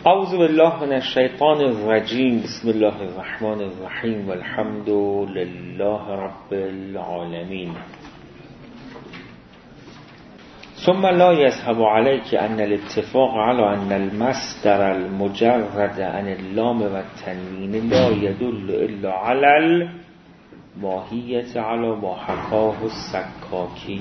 اعوذ بالله من الشیطان الرجیم. بسم الله الرحمن الرحیم والحمد لله رب العالمین. ثم لا يذهب عليك أن الاتفاق على أن المصدر المجرد عن اللام والتنوين لا يدل إلا على الماهیة على ما حكاه السکاکی.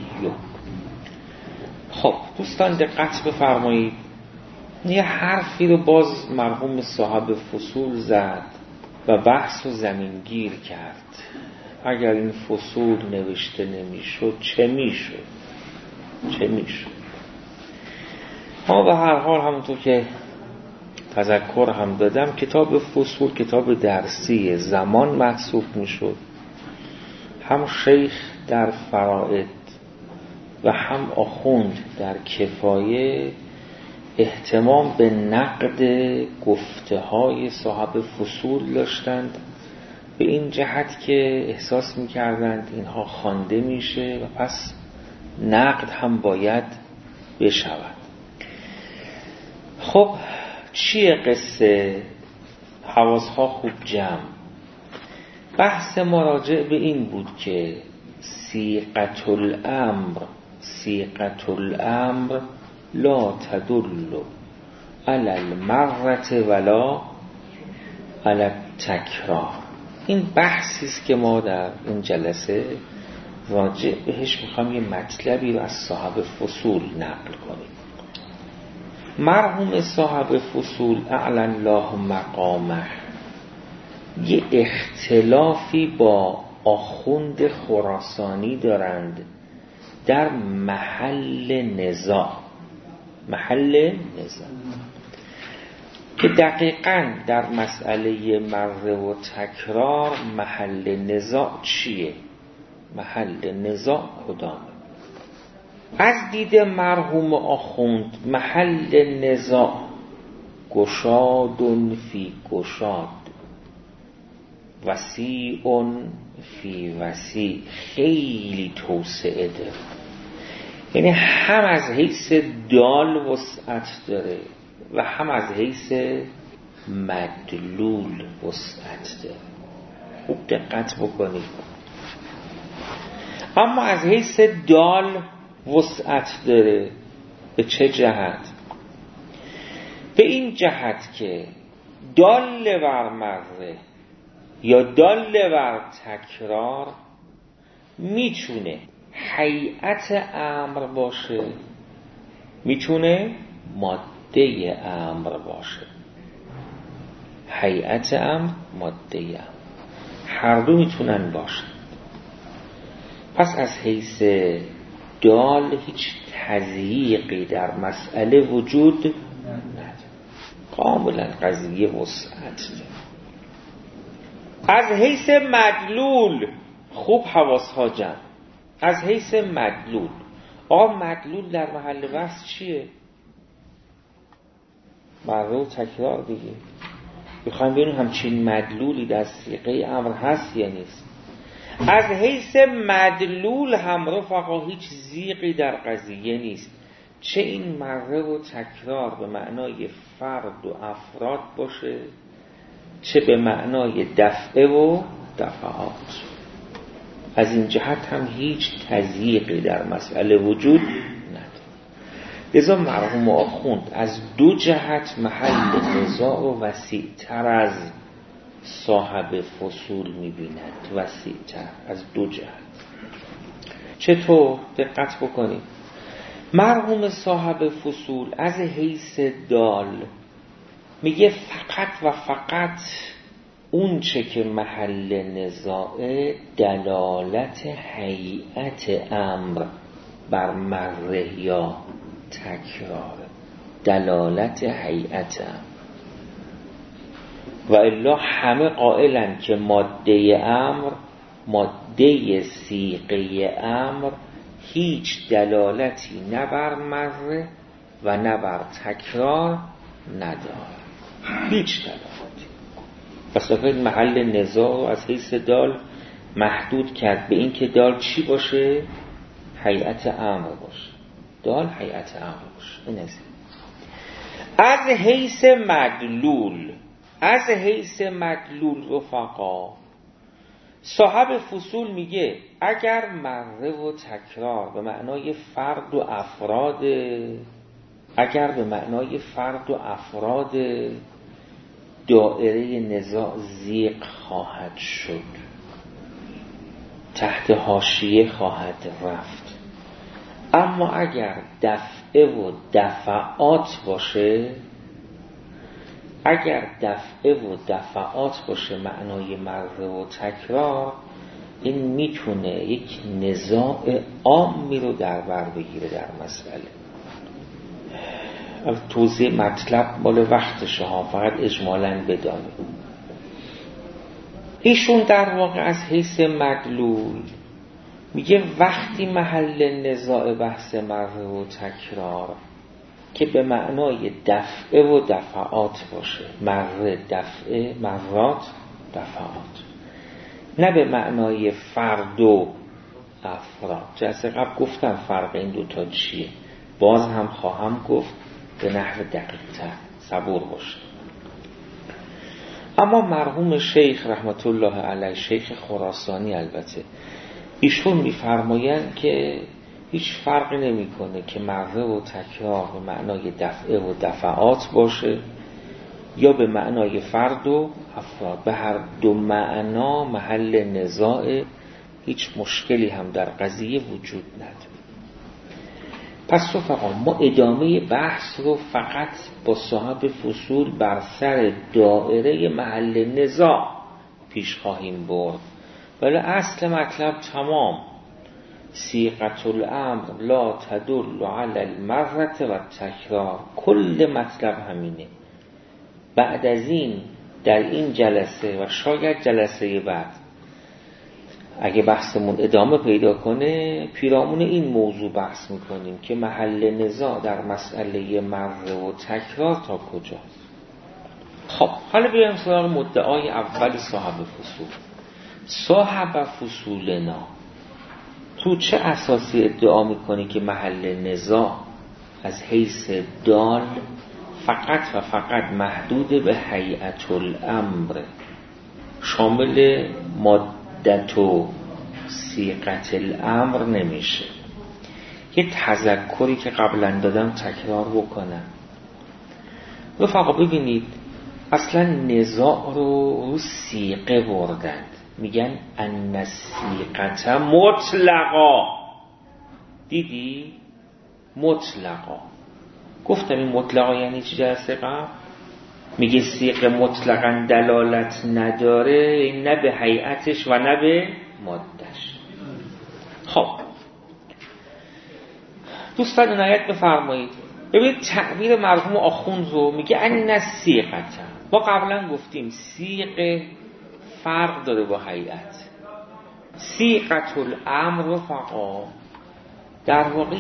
خب دوستان دقت بفرمایید، یه حرفی رو باز مرحوم صاحب فصول زد و بحث رو زمینگیر کرد. اگر این فصول نوشته نمیشد چه میشد؟ ما به هر حال همونطور که تذکر هم دادم کتاب فصول کتاب درسی زمان محسوب میشد. هم شیخ در فرائد و هم آخوند در کفایه اهتمام به نقد گفته های صاحب فصول داشتند، به این جهت که احساس میکردند اینها خوانده میشه و پس نقد هم باید بشود. خب چیه قصه؟ حواسها خوب جمع. بحث مراجع به این بود که صیغة الامر لا تدل علی المرة ولا علی التکرار. این بحثی است که ما در این جلسه راجع بهش میخوام یه مطلبی رو از صاحب فصول نقل کنیم. مرحوم صاحب فصول اعلی الله مقامه یه اختلافی با آخوند خراسانی دارند در محل نزاع که دقیقاً در مسئله مره و تکرار محل نزاع چیه؟ محل نزاع کدامه؟ از دید مرحوم آخوند محل نزاع گشاد فی گشاد، وسیع فی وسیع، خیلی توسعه داره. یعنی هم از حیث دال وسعت داره و هم از حیث مدلول وسعت داره. خوب دقت بکنید. اما از حیث دال وسعت داره به چه جهت؟ به این جهت که دال بر مره یا دال بر تکرار میتونه هیئت امر باشه، میتونه ماده امر باشه. هیئت امر، ماده امر، هر دو میتونن باشن. پس از حیث دال هیچ تضییقی در مسئله وجود نداره، کاملا قضیه وسعت داره. از حیث مدلول خوب حواسها جمع. از حیث مدلول، مدلول در محل بحث چیه؟ مره و تکرار دیگه. بخوایم ببینیم همچین مدلولی در صیغه امر هست یا نیست. از حیث مدلول هم رفقا هیچ زیغی در قضیه نیست. چه این مره و تکرار به معنای فرد و افراد باشه، چه به معنای دفعه و دفعات. از این جهت هم هیچ تضییقی در مسئله وجود نداره. لذا مرحوم آخوند از دو جهت محل نزاع و وسیع‌تر از صاحب فصول می‌بیند. وسیع‌تر از دو جهت. چطور؟ دقت بکنید. مرحوم صاحب فصول از حیث دال میگه فقط و فقط اون چه که محل نزاع دلالت هیئت امر بر مره یا تکرار، دلالت هیئت امر. و الا همه قائلن که ماده امر، ماده صیغه امر هیچ دلالتی نه بر مره و نه بر تکرار نداره، هیچ دلالتی. پس این محل نزاع رو از حیث دال محدود کرد به این که دال چی باشه؟ هیئت امر باشه. دال هیئت امر باشه. این از از حیث مدلول رفقا، صاحب فصول میگه اگر مره و تکرار به معنای فرد و افراد دائره نزاع زیق خواهد شد، تحت حاشیه خواهد رفت. اما اگر دفعه و دفعات باشه معنای مره و تکرار، این میتونه یک نزاع عامی رو در بر بگیره در مسئله. توضیح مطلب مال وقتشه ها، فقط اجمالاً بدانید. ایشون در واقع از حیث مدلول میگه وقتی محل نزاع بحث مره و تکرار که به معنای دفعه و دفعات باشه، مره دفعه، مرات دفعات، نه به معنای فرد و افراد. جلسه قبل گفتم فرق این دوتا چیه، باز هم خواهم گفت به نحو دقیق‌تر، صبور باشه. اما مرحوم شیخ رحمت الله علیه، شیخ خراسانی البته، ایشون میفرمایند که هیچ فرقی نمیکنه که مره و تکرار به معنای دفعه و دفعات باشه یا به معنای فرد و افراد. به هر دو معنا محل نزاع، هیچ مشکلی هم در قضیه وجود نداره. پس رفقا ما ادامه بحث رو فقط با صاحب فصول بر سر دائره محل نزاع پیش خواهیم برد، ولی اصل مطلب تمام. صیغة الامر لا تدل علی المرة و تکرار، کل مطلب همینه. بعد از این در این جلسه و شاید جلسه بعد اگه بحثمون ادامه پیدا کنه، پیرامون این موضوع بحث میکنیم که محل نزاع در مسئله مره و تکرار تا کجاست. خب حالا بیایم سراغ مدعای اول صاحب فصول. صاحب فصولنا تو چه اساسی ادعا میکنی که محل نزاع از حیث دال فقط و فقط محدود به هیئت الامر، شامل مادت و صیغت الامر نمیشه؟ یه تذکری که قبلا دادم تکرار بکنم. رفقا ببینید، اصلا نزاع رو صیغه بردند، میگن ان الصیغة مطلقا. دیدی؟ مطلقا. گفتم این مطلقا یعنی چی جلسه قبل؟ میگه صیغه مطلقا دلالت نداره، نه به هیئتش و نه به مادهش. خب دوستان عنایت بفرمایید، ببینید تعبیر مرحوم آخوند رو میگه ان الصیغة. ما قبلا گفتیم صیغه فرق داره با هیئت. صیغة الامر رفقا در واقع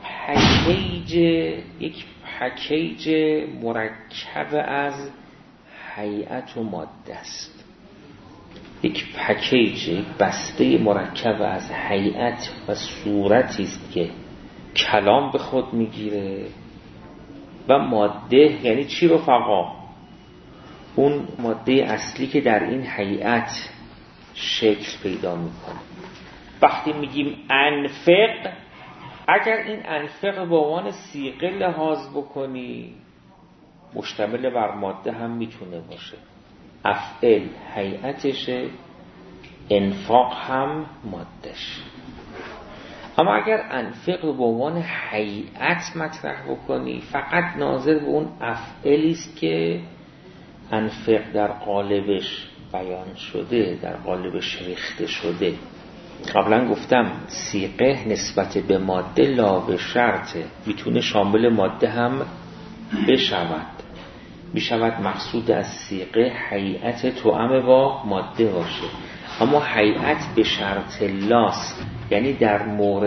یک پکیج مرکب از هیئت و ماده است. یک پکیج، یک بسته مرکب از هیئت و صورتی است که کلام به خود میگیره و ماده. یعنی چی رفقا؟ اون ماده اصلی که در این هیئت شکل پیدا میکنه. وقتی میگیم انفق، اگر این انفق به عنوان صیغه لحاظ بکنی، مشتمل بر ماده هم میتونه باشه. افعل هیئتشه، انفاق هم مادهش. اما اگر انفق به عنوان هیئت مطرح بکنی، فقط ناظر به اون افعلی است که انفق در قالبش بیان شده، در قالبش ریخته شده. قبلا گفتم صیغه نسبت به ماده لا به شرطه، میتونه شامل ماده هم بشود. میشود مقصود از صیغه هیئت توأم با ماده باشه، اما هیئت به شرط لاست. یعنی در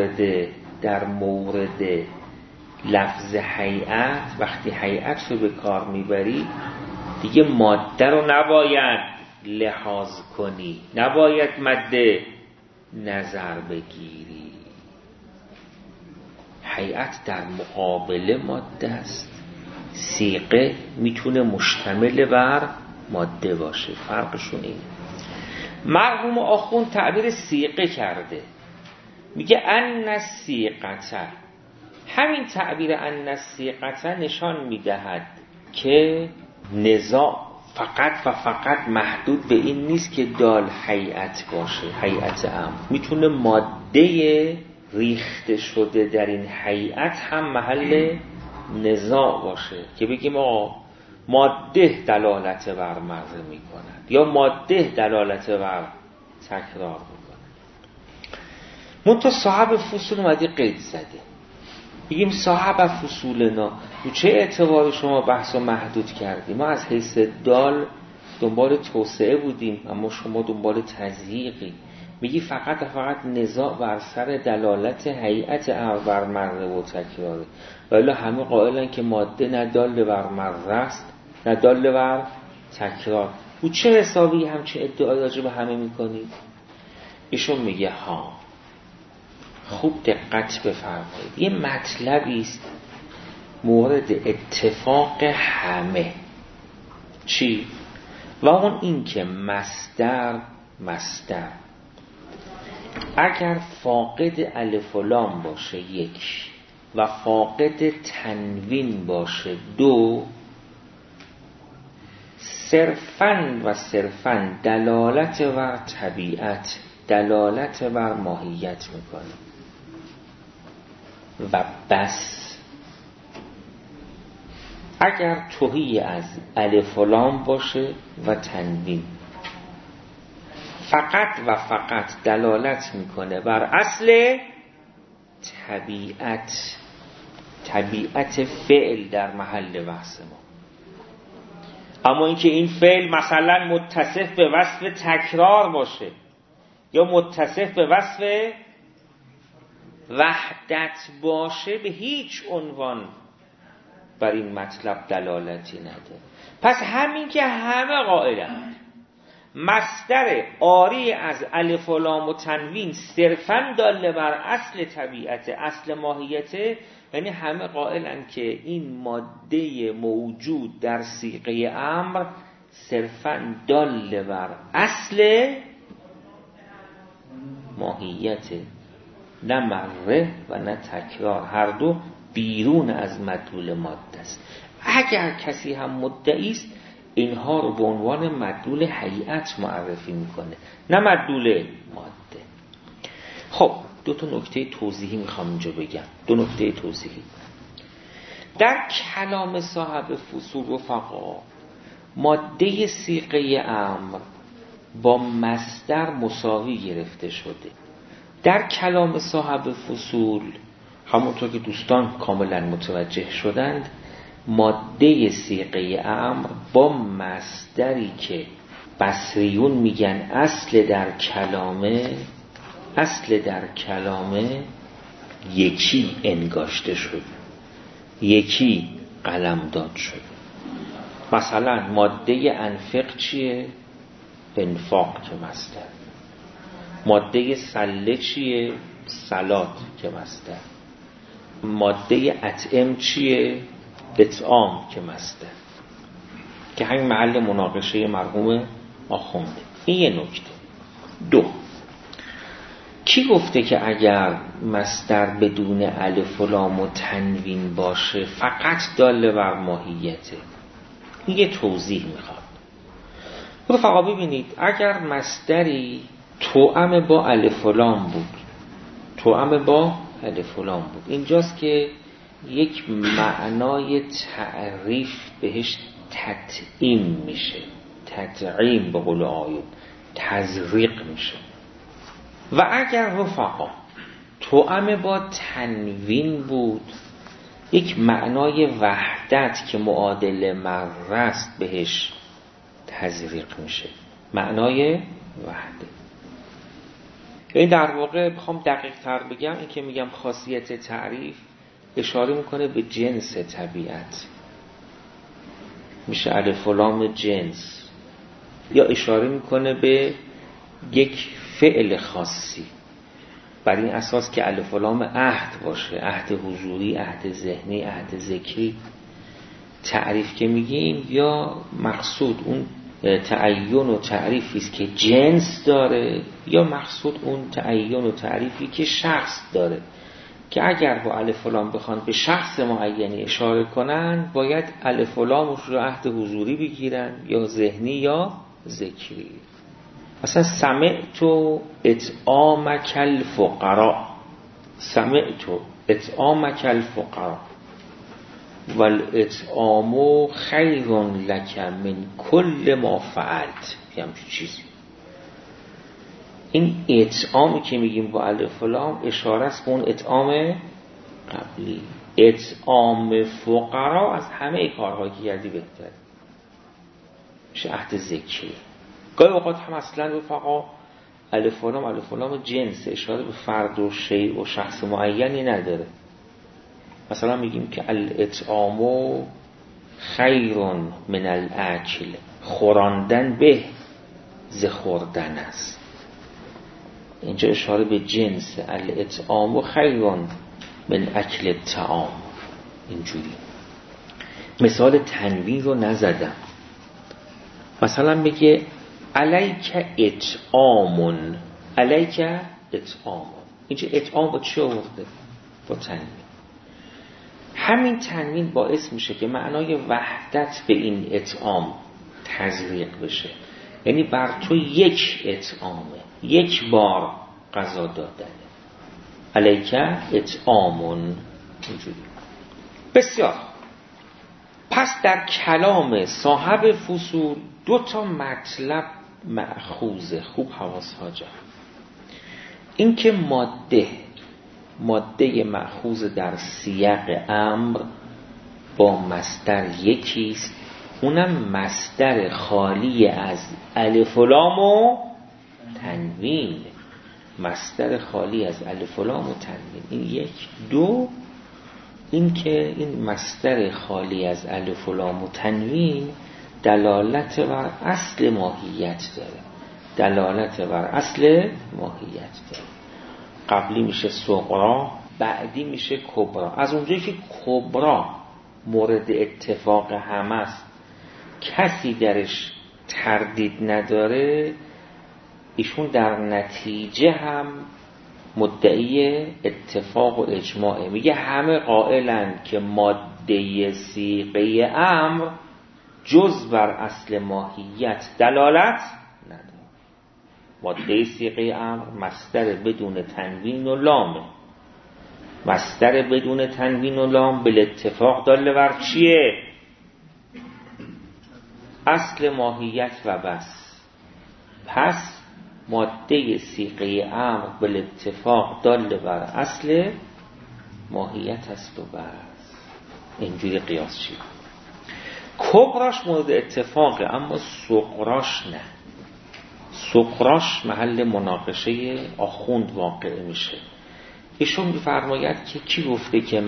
مورد لفظ هیئت، وقتی هیئت رو به کار میبری دیگه ماده رو نباید لحاظ کنی، نباید ماده نظر بگیری. هیئت در مقابل ماده است، صیغه میتونه مشتمل بر ماده باشه. فرقشون اینه. مرحوم آخوند تعبیر صیغه کرده، میگه ان الصیغه. همین تعبیر ان الصیغه نشان میدهد که نزاع فقط و فقط محدود به این نیست که دال هیئت باشه، هیئت امر. میتونه ماده ریخته شده در این هیئت هم محل نزاع باشه که بگیم آقا ماده دلالت بر مره میکند یا ماده دلالت بر تکرار میکند. منتها صاحب فصول اومده قید زده، بگیم صاحب فصولنا، رو چه اعتبار شما بحث رو محدود کردیم؟ ما از حیث دال دنبال توسعه بودیم، اما شما دنبال تضییقی. میگی فقط و فقط نزاع بر سر دلالت هیئت امر بر مره و تکراره، ولی همه قائلن که ماده نه دال بر مره است نه دال بر تکرار. رو چه حسابی همچه ادعای راجع به همه میکنید؟ ایشون میگه ها، خوب دقت بفرمایید، یه مطلبی است مورد اتفاق همه. چی؟ و اون این که مصدر اگر فاقد الف و لام باشه 1 و فاقد تنوین باشه 2، صرفاً دلالت بر طبیعت، دلالت بر ماهیت میکنه و بس. اگر تهی از الف و لام باشه و تنوین، فقط و فقط دلالت میکنه بر اصل طبیعت فعل در محل بحث ما. اما اینکه این فعل مثلا متصف به وصف تکرار باشه یا متصف به وصف وحدت باشه، به هیچ عنوان بر این مطلب دلالتی نداره. پس همین که همه قائلند مصدر عاری از الف و لام و تنوین صرفاً داله بر اصل طبیعت، اصل ماهیت، یعنی همه قائلند که این ماده موجود در صیغه امر صرفاً داله بر اصل ماهیت، نه مره و نه تکرار، هر دو بیرون از مدلول ماده است. اگر کسی هم مدعی است اینها رو به عنوان مدلول هیئت معرفی میکنه، نه مدلول ماده. خب 2 نکته توضیحی میخوام اینجا بگم. 2 نکته توضیحی. در کلام صاحب فصول رفقا، ماده صیغه امر با مصدر مساوی گرفته شده. در کلام صاحب فصول همونطور که دوستان کاملا متوجه شدند، ماده صیغه امر با مصدری که بصریون میگن اصل در کلامه یکی انگاشته شد، یکی قلمداد شد. مثلا ماده انفق چیه؟ انفاق که مصدر. ماده سله چیه؟ صلات که مصدر. ماده اطعم چیه؟ اطعام که مصدر، که همین محل مناقشه مرحوم آخونده. این یه نکته. 2، کی گفته که اگر مصدر بدون الف و لام و تنوین باشه فقط داله بر ماهیته؟ این یه توضیح میخواد. رفقا ببینید، اگر مصدری توأم با الف و لام بود، اینجاست که یک معنای تعریف بهش تطعیم میشه، تطعیم به قول آیون، تزریق میشه. و اگر رفقا توأم با تنوین بود، یک معنای وحدت که معادل مره است بهش تزریق میشه، معنای وحدت. این در واقع بخوام دقیق تر بگم، این که میگم خاصیت تعریف اشاره میکنه به جنس طبیعت، میشه الف و لام جنس، یا اشاره میکنه به یک فعل خاصی، بر این اساس که الف و لام عهد باشه، عهد حضوری، عهد ذهنی، عهد ذکری. تعریف که میگیم یا مقصود اون تعین و تعریفی است که جنس داره، یا مقصود اون تعین و تعریفی که شخص داره، که اگر با الف و لام بخوان به شخص معینی اشاره کنن باید الف و لامش رو عهد حضوری بگیرن، یا ذهنی یا ذکری. مثلا سمعت اطعامک الفقراء، سمعت اطعامک الفقراء والاطعام خیر لک من کل ما فعلت، همچین چیزی. این اطعامی که میگیم با الف و لام اشاره است به اون اطعام قبلی. اطعام فقرا از همه کارهایی که کردی بهتره، میشه عهد ذکری. گاهی اوقات هم اصلا رفقا الف و لام جنس، اشاره به فرد و شیء و شخص معینی نداره. مثلا میگیم که الاطعام خیر من الاکل، خوراندن به ز خوردن است. اینجا اشاره به جنس، الاطعام خیر من اکل الطعام. اینجوری مثال تنوین رو نزدم. مثلا میگه علیک اطعام، علیک اطعام. اینجا اطعام با چی آورده؟ با تنوین. همین تنوین باعث میشه که معنای وحدت به این اطعام تزریق بشه، یعنی بر تو یک اطعامه، یک بار غذا دادنه. علیک اطعام. اینجوری. بسیار. پس در کلام صاحب فصول 2 مطلب مأخوذه. خوب حواس ها جمع. این که ماده مأخوذ در سیاق امر با مصدر یکیست، اونم مصدر خالی از الف و لام و تنوین. مصدر خالی از الف و لام و تنوین. این 1. 2 این که این مصدر خالی از الف و لام و تنوین دلالت بر اصل ماهیت داره. دلالت بر اصل ماهیت داره. قبلی میشه صغرا، بعدی میشه کبرا. از اونجایی که کبرا مورد اتفاق همه است، کسی درش تردید نداره، ایشون در نتیجه هم مدعی اتفاق و اجماعه. میگه همه قائلن که ماده صیغه امر جز بر اصل ماهیت دلالت نداره. ماده صیغه امر مصدر بدون تنوین و لامه. مصدر بدون تنوین و لام بالاتفاق داله بر چیه؟ اصل ماهیت و بس. پس ماده صیغه امر بالاتفاق داله بر اصل ماهیت است و بس. اینجوری قیاس شید. کبراش مورد اتفاقه، اما صغراش نه. صغراش محل مناقشه آخوند واقع میشه. ایشون میفرماید که کی گفته که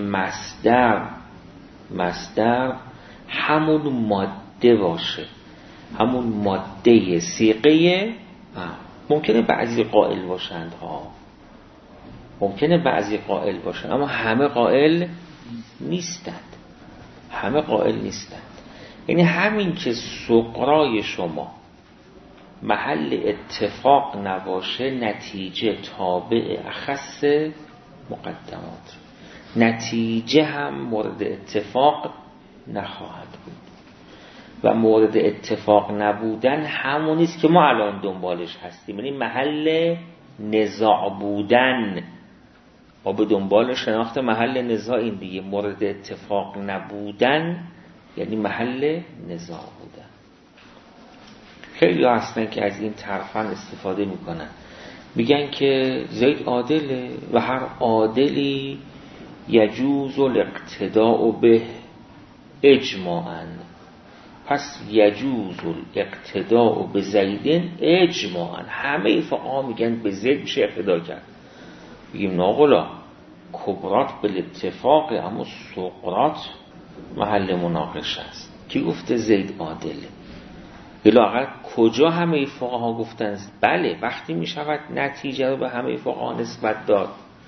مصدر همون ماده باشه، همون ماده صیغه. ممکنه بعضی قائل باشند ها، ممکنه بعضی قائل باشند، اما همه قائل نیستند. همه قائل نیستند. یعنی همین که صغرای شما محل اتفاق نباشه، نتیجه تابع اخص مقدمات، نتیجه هم مورد اتفاق نخواهد بود. و مورد اتفاق نبودن همونیست که ما الان دنبالش هستیم، یعنی محل نزاع بودن. ما به دنبال شناخت محل نزاع این دیگه. مورد اتفاق نبودن یعنی محل نزاع بودن. خیلی هستن که از این طرفاً استفاده میکنن، میگن که زید عادله و هر عادلی یجوز الاقتداء به اجماعاً. پس یجوز الاقتداء به زیدن اجماعاً. همه فقها میگن به زید میشه اقتدا کرد. بگیم ناقلا کبرات بالاتفاق، اما صغرات محل مناقشه است. کی گفته زید عادله؟ بلااقل کجا همه فقها گفتن؟ بله، وقتی میشود نتیجه رو به همه فقها نسبت داد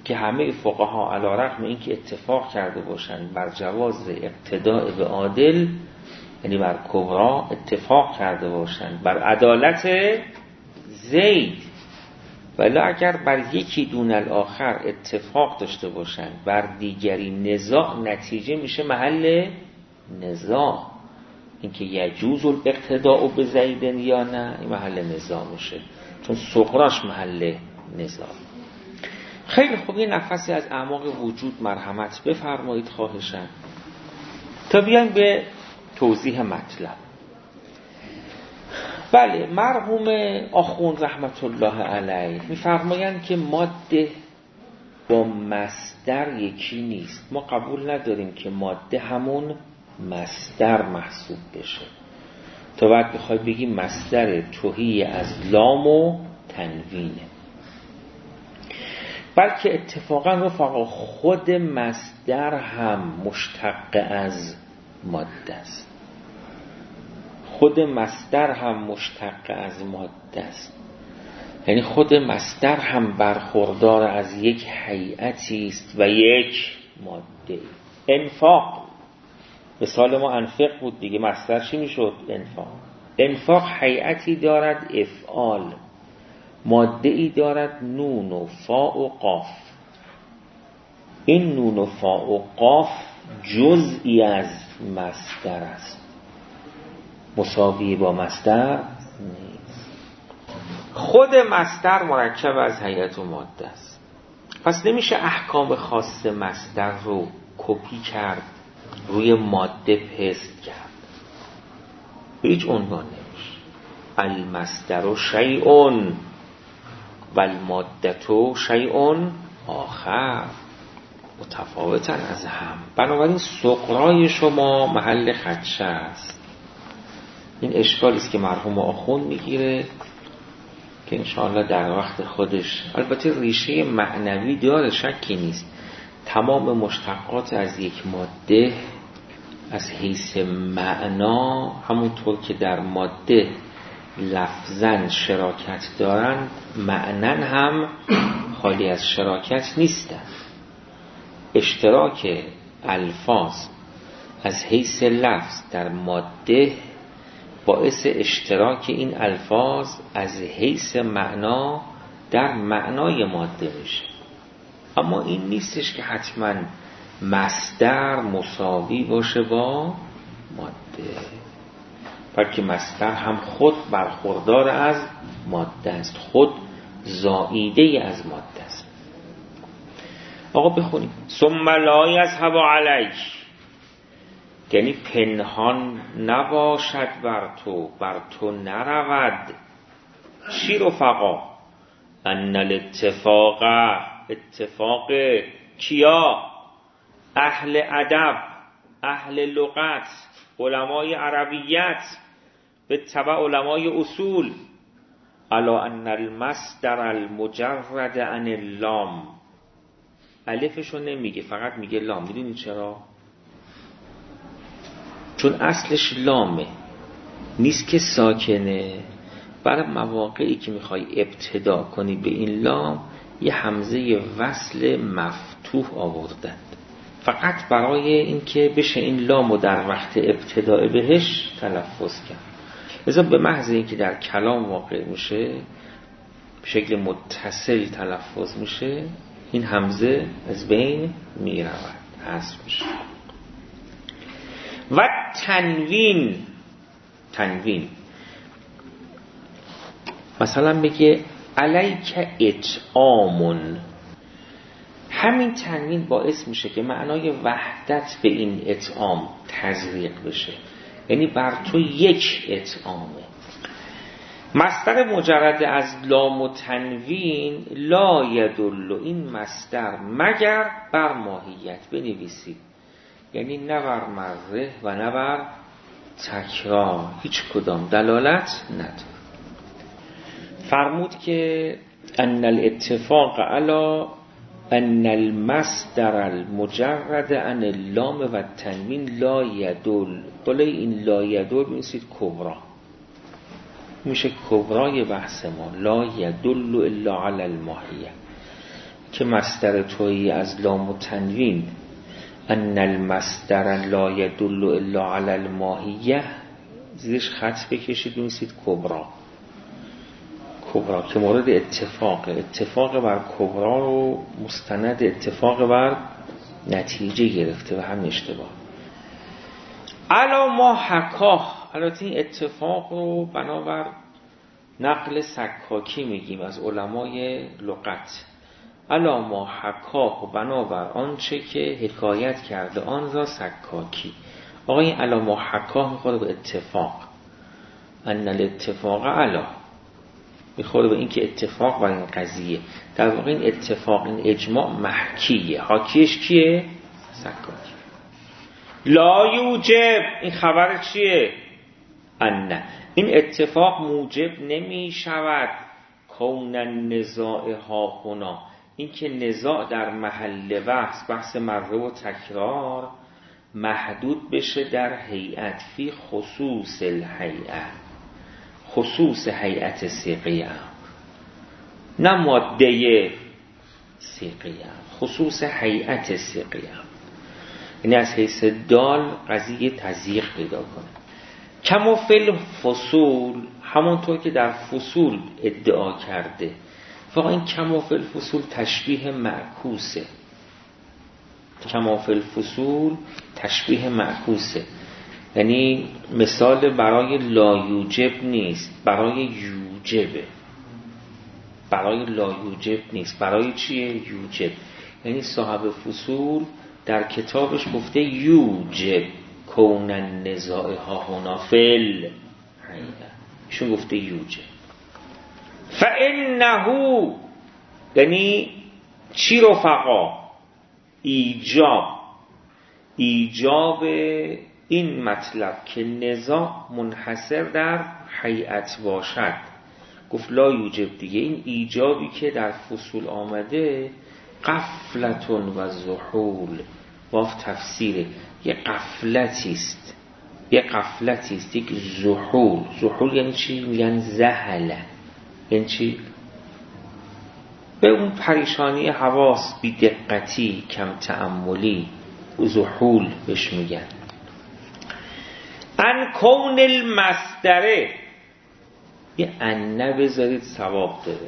که همه فقها علی رغم اینکه اتفاق کرده باشند بر جواز اقتداء به عادل، یعنی بر کبرا اتفاق کرده باشند بر عدالت زید، ولی اگر بر یکی دون الاخر اتفاق داشته باشند بر دیگری نزاع، نتیجه میشه محل نزاع. اینکه یجوز الاقتداء به زید یا نه، این محل نزاع میشه، چون صغراش محل نزاع. خیلی خوب، یه نفسی از اعماق وجود مرحمت بفرمایید خواهشاً تا بیایم به توضیح مطلب. بله، مرحوم آخوند رحمت الله علیه میفرمایند که ماده با مصدر یکی نیست. ما قبول نداریم که ماده همون مصدر محسوب بشه تا بعد بخوای بگی مصدر تهی از لام و تنوینه، بلکه اتفاقا رفقا خود مصدر هم مشتق از ماده است. خود مصدر هم مشتق از ماده است، یعنی خود مصدر هم برخوردار از یک هیئتی است و یک ماده. انفاق، مثال ما انفق بود دیگه، مصدر چی میشد؟ انفاق. انفاق هیئتی دارد افعال، ماده ای دارد نون و فاء و قاف. این نون و فاء و قاف جزئی از مصدر است، مساوی با مصدر نیست. خود مصدر مرکب از هیئت و ماده است، پس نمیشه احکام خاص مصدر رو کپی کرد روی ماده پست کرد، به هیچ عنوان نمیشه. المصدر شیء و الماده شیء آخر، متفاوتن از هم. بنابراین سغرای شما محل خدشه است. این اشکالی است که مرحوم آخوند میگیره که انشاءالله در وقت خودش، البته ریشه معنوی داره، شکی نیست. تمام مشتقات از یک ماده از حیث معنا، همونطور که در ماده لفظاً شراکت دارند، معناً هم خالی از شراکت نیستند. اشتراک الفاظ از حیث لفظ در ماده باعث اشتراک این الفاظ از حیث معنا در معنای ماده میشه. اما این نیستش که حتما مصدر مساوی باشه با ماده، بلکه مصدر هم خود برخوردار از ماده است، خود زائیده از ماده است. آقا بخونیم. ثم لا یذهب علیک، یعنی پنهان نباشد بر تو نرود. چی رفقا؟ ان الاتفاق، اتفاق کیا؟ اهل ادب، اهل لغت، علمای عربیت، به تبع علمای اصول، الا ان المصدر المجرد عن اللام. الفشو نمیگه، فقط میگه لام. میدونی چرا؟ چون اصلش لامه، نیست که ساکنه. برای مواقعی که میخوای ابتدا کنی به این لام، یه همزه وصل مفتوح آوردن، فقط برای اینکه بشه این لامو در وقت ابتدا بهش تلفظ کرد. لذا به محض اینکه در کلام واقع میشه، به شکل متصل تلفظ میشه، این همزه از بین میرود، حذف میشه. و تنوین، تنوین مثلا بگه علیک اطعامون، همین تنوین باعث میشه که معنای وحدت به این اطعام تزریق بشه، یعنی بر تو یک اطعامه. مصدر مجرد از لام و تنوین لا یدل، این مصدر مگر بر ماهیت بنویسید، یعنی نه بر مره و نه بر تکرار، هیچ کدام دلالت نداره. فرمود که ان الاتفاق علی ان المصدر المجرد عن اللام و التنوین لا یدل. بالای این لا یدل بنویسید کبرا، میشه کبرای بحث ما. لا یدل الا علی الماهیه، که مصدر تویی از لام و تنوین ان المصدر لا يدل الا على الماهیه، زیرش خط بکشید بنویسید کبرا که مورد اتفاق بر کبرا رو مستند اتفاق بر نتیجه گرفته و هم اشتباه. علا ما حکاه، البته این اتفاق رو بنابر نقل سکاکی میگیم از علمای لغت. علا ما حکاه، بنابر آنچه که حکایت کرده آن را سکاکی. آقا این علا ما حکاه میخوره به اتفاق، ان الاتفاق علا میخوره به این که اتفاق بر این قضیه. در واقع این اتفاق، این اجماع محکیه. حاکیش کیه؟ سکاکی. لا یوجب، این خبر چیه؟ ان این اتفاق موجب نمی شود کون النزاع ها هنا، این که نزاع در محل بحث مره و تکرار محدود بشه در هیئت، فی خصوص الهیئه، خصوص هیئت صیغه امر، نه ماده صیغه امر، خصوص هیئت صیغه امر. یعنی از حیث دال قضیه تضییق پیدا کنه. کما فی الفصول، همونطور که در فصول ادعا کرده. فقط این کما فی الفصول تشبیه معکوسه. کما فی الفصول تشبیه معکوسه، یعنی مثال برای لا یوجب نیست، برای یوجبه. برای لا یوجب نیست، برای چیه؟ یوجب. یعنی صاحب فصول در کتابش گفته یوجب کون النزاع ها هنا فل، ایشون گفته یوجب. فانه، یعنی چی رفقا؟ ایجاب این مطلب که نزاع منحصر در هیئت باشد. گفت لا یوجب دیگه، این ایجابی که در فصول آمده غفلتون و زحول، واف تفسیره، یه غفلتی است، یک زحول یعنی چی؟ میگن زهله، یعنی چی؟ به اون پریشانی حواس، بی دقتی، کم تأملی، زحول بهش میگن. ان کون المصدره، یه انه بذارید ثواب داره.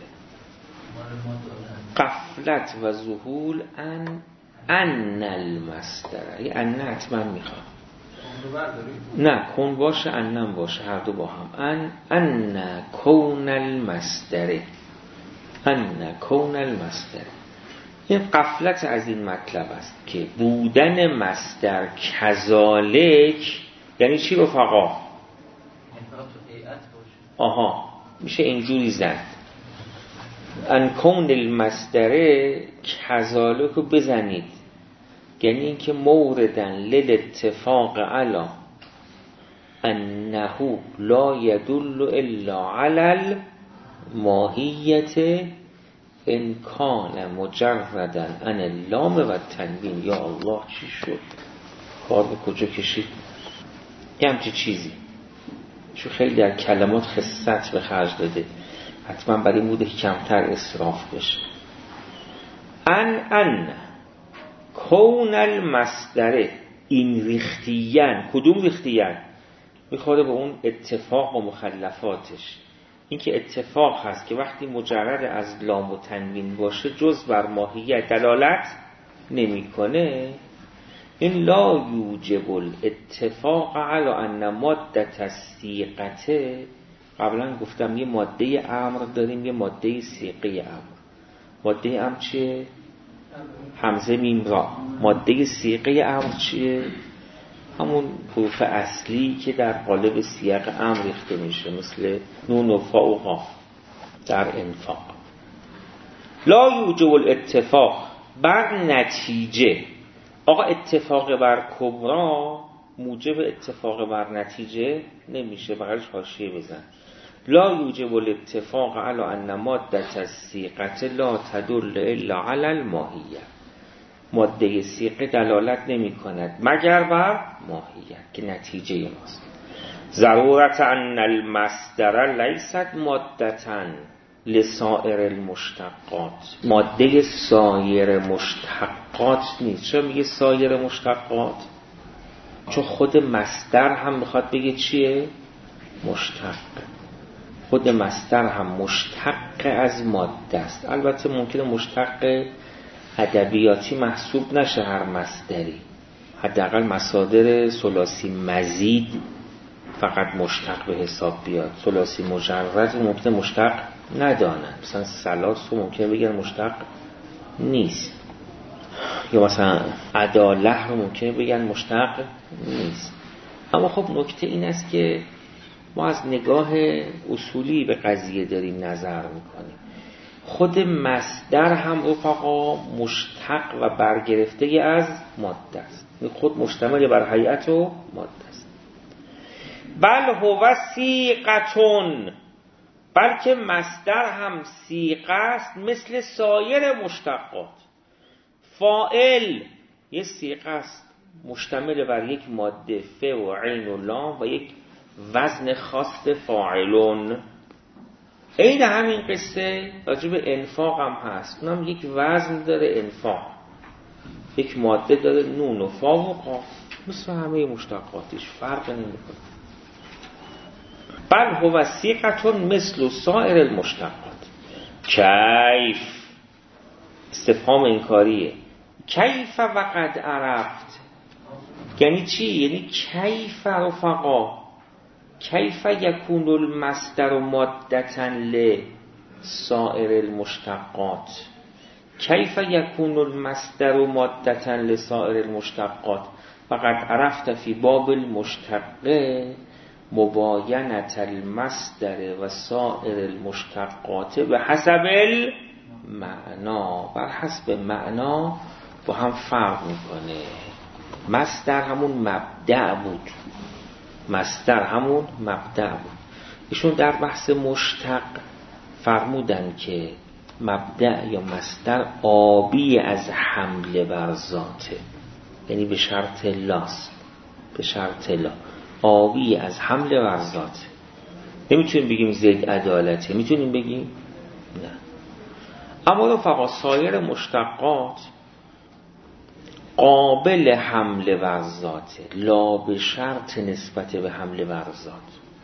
غفلت و زحول ان المصدره، یه انه حتما میخواد. نه کون باشه انم باشه، هر دو با هم. ان کون المصدره، ان کون المصدر. این غفلت از این مطلب است که بودن مصدر کذالک، یعنی چی رفقا؟ آها، میشه اینجوری زد. ان کون المصدر کذالک رو بزنید، یعنی اینکه موردن للاتفاق علی انه لا يدل الا علی الماهیت ان کان مجردا عن اللام و تنوین. یا الله چی شد؟ کار به کجا کشید؟ یه همچی چیزی چون خیلی در کلمات خصت به خرج داده، حتما برای این بوده که کمتر اسراف بشه. ان کون المصدره، این ریختیان. کدوم ریختیان؟ میخوره به اون اتفاق و مخلفاتش. این که اتفاق هست که وقتی مجرد از لام و تنوین باشه جز بر ماهیت دلالت نمیکنه. این لا یوجب الاتفاق علی ان ماده الصیغه. قبلا گفتم یه ماده امر داریم، یه ماده صیغه امر. ماده امر چیه؟ همزه میم را. ماده صیغه امر چیه؟ همون حروف اصلی که در قالب سیاق امر ریخته میشه، مثل نون و فا و قاف در انفاق. لا یوجب الاتفاق بر نتیجه. آقا اتفاق بر کبرا موجب اتفاق بر نتیجه نمیشه، بغلش حاشیه بزن. لا یوجب الاتفاق علی ان ماده الصیغه لا تدل الا علی الماهیه. ماده صیغه دلالت نمی کند مگر بر ماهیت که نتیجه ماست. ضرورت ان المصدر لیست مادتن، لسائر المشتقات، ماده سایر مشتقات نیست. چرا میگه سایر مشتقات؟ چون خود مصدر هم میخواد بگه چیه؟ مشتق. خود مصدر هم مشتق از ماده است. البته ممکنه مشتق ادبیاتی محسوب نشه هر مصدری، حداقل مصادر ثلاثی مزید فقط مشتق به حساب بیاد. ثلاثی مجرد ممکنه مشتق ندانند، مثلا ثلاث رو ممکنه بگن مشتق نیست، یا مثلا عداله رو ممکنه بگن مشتق نیست. اما خب نکته این است که ما از نگاه اصولی به قضیه داریم نظر میکنیم. خود مصدر هم رفقا مشتق و برگرفته از ماده است، خود مشتمل بر هیئت و ماده است. بل هو صیغة، بلکه مصدر هم صیغه است مثل سایر مشتقات. فاعل یه صیغه است مشتمل بر یک ماده ف و عین و لام و یک وزن خاص فاعلون. عین همین قصه راجع به انفاق هم هست، اونم یک وزن داره انفاق، یک ماده داره نون و فا و قاف، مثل همه مشتقاتش فرق نمیکنه. بل هو صیغة مثل سایر المشتقات. کیف استفهام انکاریه. کیف وقد عرفت یعنی چی؟ یعنی کیف رفقا، کیف یکون المصدر مادة لسائر المشتقات، کیف یکون المصدر مادة لسائر المشتقات وقد عرفت فی باب المشتق مباینة المصدر و سائر المشتقات به حسب المعنا. بر حسب معنا با هم فرق میکنه. مصدر همون مبدأ بود، مصدر همون مبدأ بود. ایشون در بحث مشتق فرمودن که مبدأ یا مصدر آبی از حمله بر ذاته، یعنی به شرط لاست، به شرط لا، آبی از حمله بر ذاته. نمیتونیم بگیم زید عدالته، میتونیم بگیم نه. اما رفقا سایر مشتقات قابل حمله بر ذاته، لا به شرط نسبت به حمله بر ذات.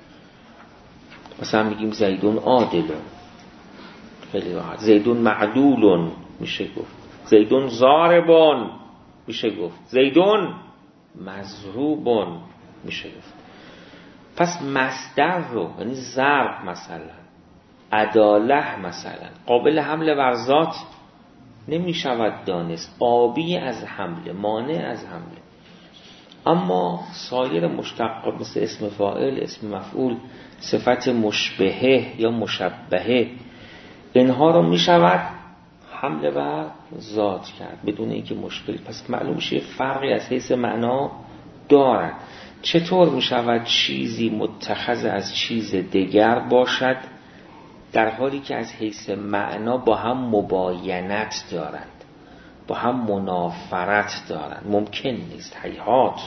مثلا میگیم زیدون عادلون، خیلی راحت. زیدون معدولون میشه گفت، زیدون ضاربون میشه گفت، زیدون مضروبون میشه گفت. پس مصدر رو یعنی ضرب مثلا، عداله مثلا قابل حمله بر ذات نمی شود دانست، آبی از حمله، مانع از حمله. اما سایر مشتقات مثل اسم فاعل، اسم مفعول، صفت مشبهه یا مشبهه، اینها رو می شود حمله بر ذات کرد بدون اینکه مشکل. پس معلوم میشه فرقی از حیث معنا دارد. چطور می شود چیزی متخذ از چیز دیگر باشد در حالی که از حیث معنا با هم مباینت دارند، با هم منافرت دارند؟ ممکن نیست، هیهات.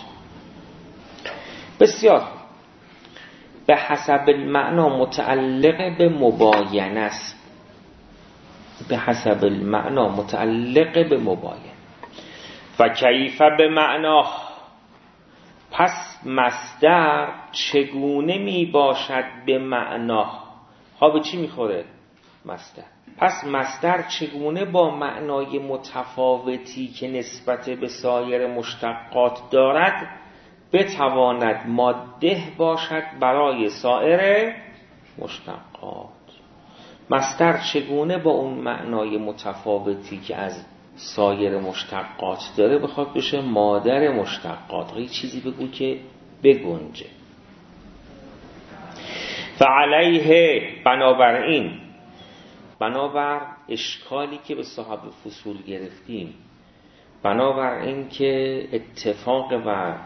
بسیار به حسب المعنا متعلق به مباینه است، به حسب المعنا متعلق به مباینه. و کیف به معنا، پس مصدر چگونه می باشد به معنا؟ ها به چی میخوره مصدر؟ پس مصدر چگونه با معنای متفاوتی که نسبت به سایر مشتقات دارد بتواند ماده باشد برای سایر مشتقات؟ مصدر چگونه با اون معنای متفاوتی که از سایر مشتقات داره بخواد بشه مادر مشتقات؟ یه چیزی بگو که بگنجه. فعلیه، بنابراین، بنابر اشکالی که به صاحب فصول گرفتیم، بنابر این که اتفاق بر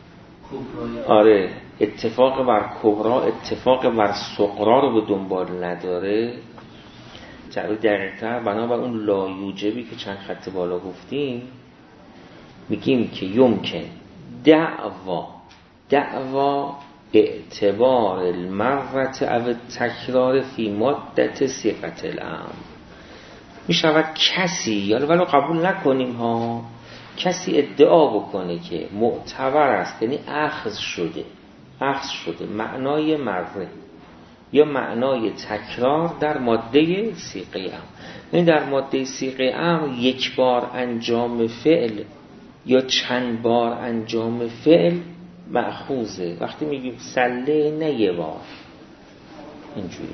اتفاق بر کبرا، اتفاق بر صغرا رو به دنبال نداره، جلو دقیق‌تر بنابر اون لایوجبی که چند خط بالا گفتیم، میگیم که یمکن دعوا اعتبار المرت او تکرار فی مدت صیغه الامر. می شود کسی، یا ولو قبول نکنیم ها، کسی ادعا بکنه که معتبر است، یعنی اخذ شده معنای مره یا معنای تکرار در ماده صیغه امر. یعنی در ماده صیغه امر یک بار انجام فعل یا چند بار انجام فعل مأخوذه. وقتی میگیم سله نه یه بار، اینجوری.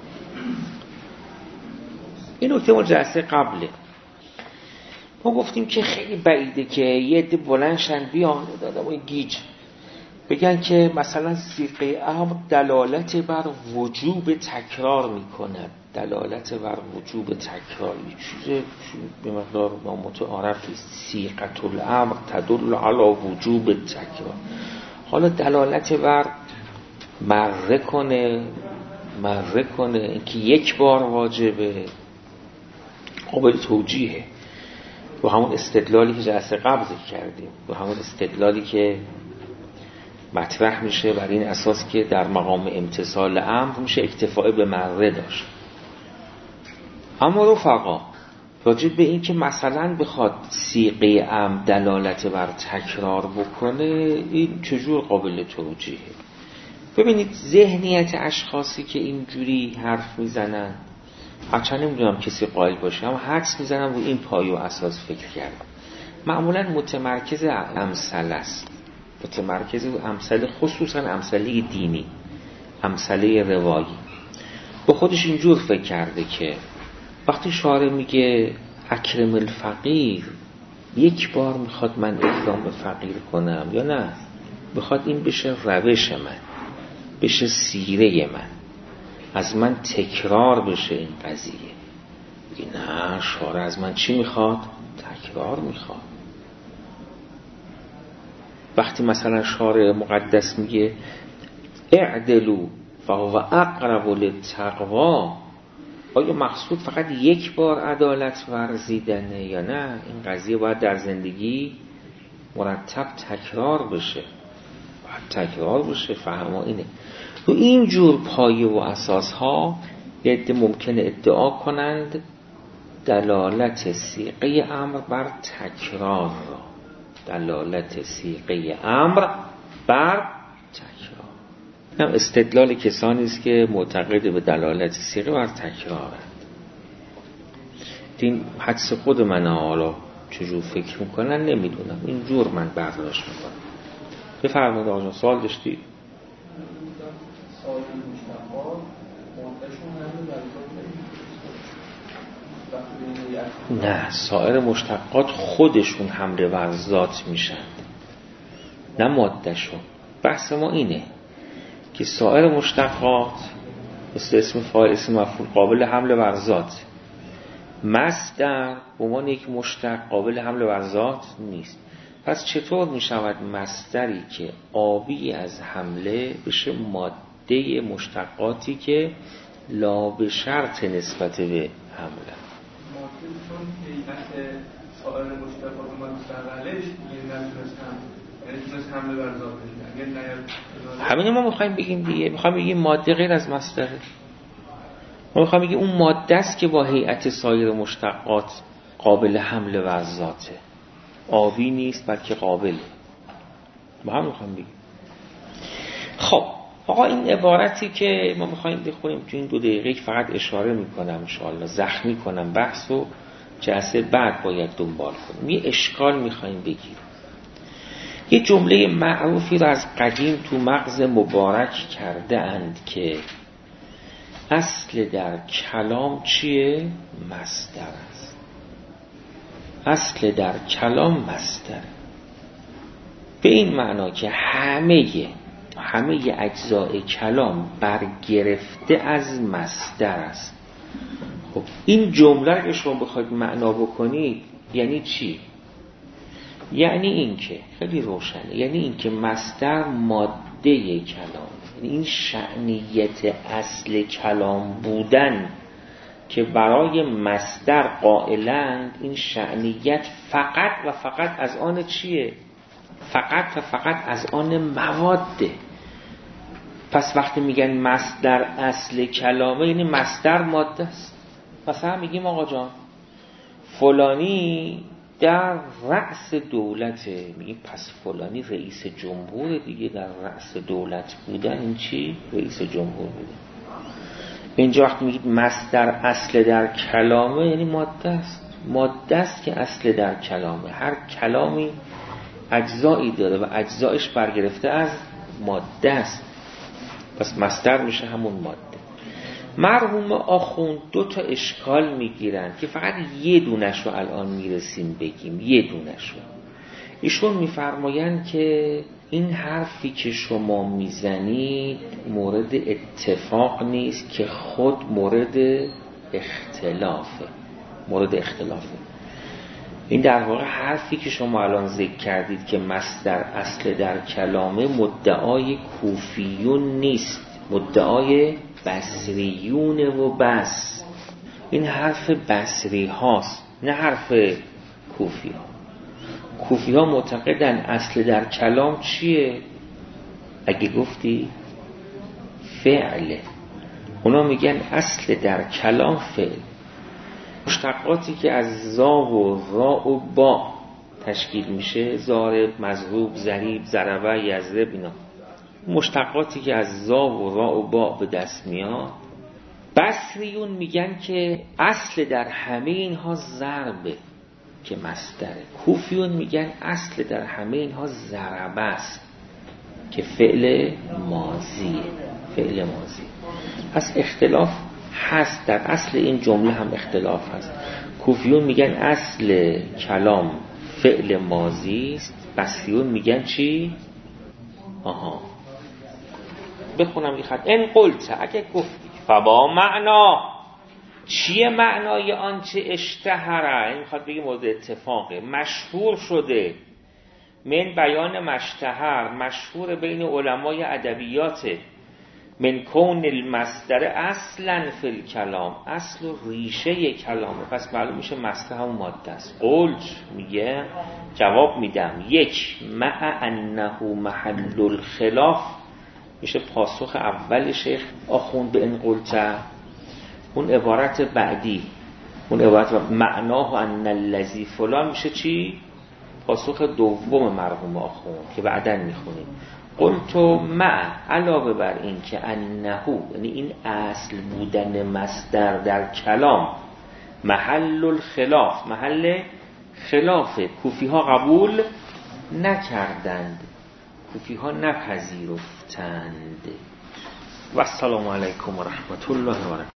این نکته ما جلسه قبله ما گفتیم که خیلی بعیده که یه عده بلندشن بیان دادم این گیج بگن که مثلا صیغه امر دلالت بر وجوب تکرار میکنه. دلالت بر وجوب تکرار یه چیز به مقدار متعارفی، صیغه الامر تدل علی وجوب تکرار. حالا دلالت بر مره کنه اینکه یک بار واجبه، قابل توجیهه. با همون استدلالی که جلسه قبل کردیم، با همون استدلالی که مطرح میشه بر این اساس که در مقام امتثال امر میشه اکتفاء به مره داشت. اما رفقا راجع به این که مثلا بخواد صیغه امر دلالت بر تکرار بکنه، این چجور قابل توجیهه؟ ببینید ذهنیت اشخاصی که اینجوری حرف میزنن، هرچند نمیدونم کسی قائل باشه، اما حدس میزنم رو این پایه و اساس فکر کردم، معمولا متمرکز امثله است، متمرکز امثله، خصوصا امثله دینی، امثله روایی. با خودش اینجور فکر کرده که وقتی شاعر میگه اکرم الفقیر، یک بار میخواد من اکرام فقیر کنم یا نه؟ میخواد این بشه روش من، بشه سیره من، از من تکرار بشه این قضیه. نه، شاعر از من چی میخواد؟ تکرار میخواد. وقتی مثلا شاعر مقدس میگه اعدلوا فهو اقرب للتقوا، آیا مقصود فقط یک بار عدالت ورزیدنه یا نه؟ این قضیه باید در زندگی مرتب تکرار بشه، فهمه اینه. تو این جور پایه و اساس ها یه عده ممکنه ادعا کنند دلالت صیغه امر بر تکرار را، دلالت صیغه امر بر تکرار. هم استدلال کسانی است که معتقد به دلالت صیغه بر تکرارند. این حدس خود من، حالا چجور فکر میکنن نمیدونم، اینجور من برداشت میکنم. بفرمایید آقا، سوال داشتی؟ نه، سایر مشتقات خودشون حمله بر ذات میشن، نه مادهشون. بحث ما اینه که سایر مشتقات مثل اسم فاعل، اسم مفعول قابل حمله بر ذات، مصدر به عنوان یک مشتق قابل حمله بر ذات نیست. پس چطور می شود مصدری که آبی از حمله بشه ماده مشتقاتی که لا به شرط نسبت به حمله؟ ماده چون هیئت سایر مشتقات اومد مستقلش نتونست حمله بر ذات بشه. همینه ما میخوایم بگیم دیگه، میخوایم بگیم ماده غیر از مصدره. ما میخوایم بگیم اون ماده است که با هیئت سایر مشتقات قابل حمله بر ذاته، آبی نیست بلکه قابل. ما هم میخوایم بگیم. خب آقا، این عبارتی که ما میخوایم بخونیم تو این 2 دقیقه فقط اشاره میکنم، انشاءالله زخمی کنم بحث و جلسه بعد باید دنبال کنیم. یه اشکال میخوایم بگیریم. یه جمله معروفی رو از قدیم تو مغز مبارک کرده اند که اصل در کلام چیه؟ مصدر است. اصل در کلام مصدر، به این معنا که همه اجزای کلام برگرفته از مصدر است. خب این جمله که شما بخواید معنا بکنید یعنی چی؟ یعنی این که خیلی روشنه، یعنی این که مصدر ماده کلام، یعنی این شأنیت اصل کلام بودن که برای مصدر قائلند، این شأنیت فقط و فقط از آن چیه؟ فقط و فقط از آن مواده. پس وقتی میگن مصدر اصل کلامه یعنی مصدر ماده است. مثلا میگیم آقا جان فلانی در رأس دولته، میگیم پس فلانی رئیس جمهور دیگه. در رأس دولت بودن این چی؟ رئیس جمهور بودن. اینجا وقتی میگید مصدر اصل در کلامه یعنی ماده است. ماده است که اصل در کلامه. هر کلامی اجزایی داره و اجزایش برگرفته از ماده است، پس مصدر میشه همون ماده. مرحوم آخوند 2 تا اشکال میگیرن که فقط یه دونش رو الان میرسیم بگیم، یه دونش رو. ایشون میفرمایند که این حرفی که شما میزنید مورد اتفاق نیست که خود مورد اختلافه. مورد اختلافه. این در واقع حرفی که شما الان ذکر کردید که مصدر اصل در کلامه مدعای کوفیون نیست، مدعای بصریون و بس. این حرف بصری هاست نه حرف کوفی ها. کوفی ها معتقدن اصل در کلام چیه؟ اگه گفتی فعله، اونا میگن اصل در کلام فعل. مشتقاتی که از زا و را و با تشکیل میشه، ضارب، مضروب، ضریب، ضربه، یضرب، اینا مشتقاتی که از زا و را و با به دست میاد. بصریون میگن که اصل در همه اینها ضربه که مصدره. کوفیون میگن اصل در همه اینها ضربه است که فعل ماضیه. فعل ماضی. پس اختلاف هست، در اصل این جمله هم اختلاف هست. کوفیون میگن اصل کلام فعل ماضی است، بصریون میگن چی؟ بخونم این خط. ان قلت، اگه گفتی، فبا معنا، چیه معنای آنچه اشتهره؟ این میخواد بگه مورد اتفاقه، مشهور شده. من بیان مشتهر، مشهور بین علمای ادبیاته. من کون المصدر اصلا فی الکلام، اصل و ریشه کلامه. پس معلوم میشه مصدر همون ماده است. قلت میگه جواب میدم، 1 مع انه محل الخلاف، میشه پاسخ اول شیخ آخوند به ان قلت. اون عبارت بعدی، اون عبارت معناه ان الذی فلان، میشه چی؟ پاسخ دوم مرحوم آخوند که بعداً میخونیم. قلتو مع، علاوه بر این که انه، یعنی این اصل بودن مصدر در کلام، محل الخلاف، محل خلاف، کوفی ها قبول نکردند، کوفی ها نپذیرفتند. و السلام علیکم و رحمت الله و برکاته.